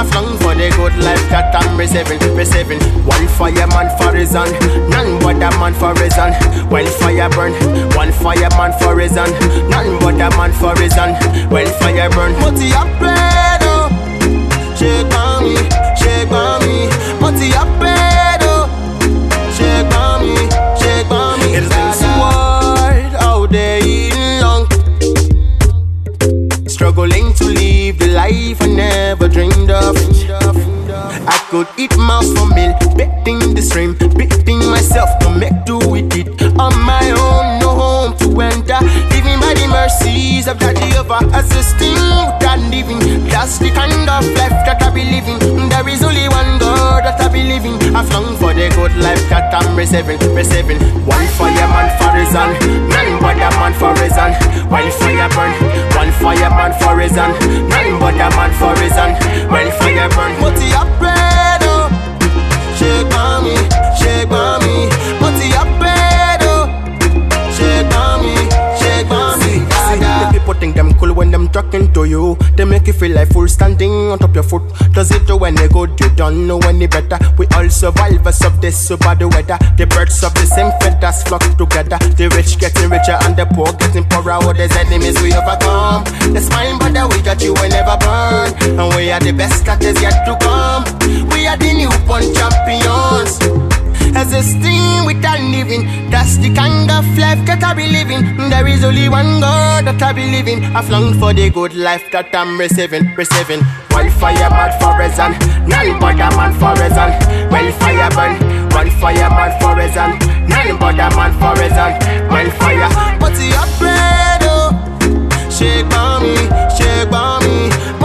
flung for the good life that I'm receiving. One fireman for his own, none but a man for his own. When fire burn, one fireman for his own, none but a man for his own. When fire burn, but he a pedo. Shake on me, shake on me. But he a pedo. Shake on me, shake on me. It's this world out there eating long, struggling to live the life I never dreamed of. I could eat mouse for meal, betting the stream, beating myself to make do with it on my own. No home to enter, living by the mercies of God Jehovah, assisting without living. That's the kind of life that I be living. There is only one God that I be living. I flung for the good life that I'm receiving. One fireman for his own, none but a man for his own. While fire burn, one fireman for his own, none but a man for his own. When fire burn, but he a pedo. Shake on me, shake on me. But he a pedo. Shake on me, shake on me. The people think them cool when them talking to you. They make you feel like full standing on top your foot. Does it do when they good? You don't know any better. We all survivors of this super the weather. The birds of the same feathers flock together. The rich getting richer and the poor getting poorer. All these enemies we overcome. The smile but the way that you will never burn. And we are the best that is yet to come. We are the newborn champions. As a sting without living, that's the kind of life that I be living. There is only one God that I be living. I flung for the good life that I'm receiving. One fireman for his own, none but a man for his own. When fire burn, one fireman for his own, none but a man for his own. When fire, but he a pedo. Shake on me, shake on me.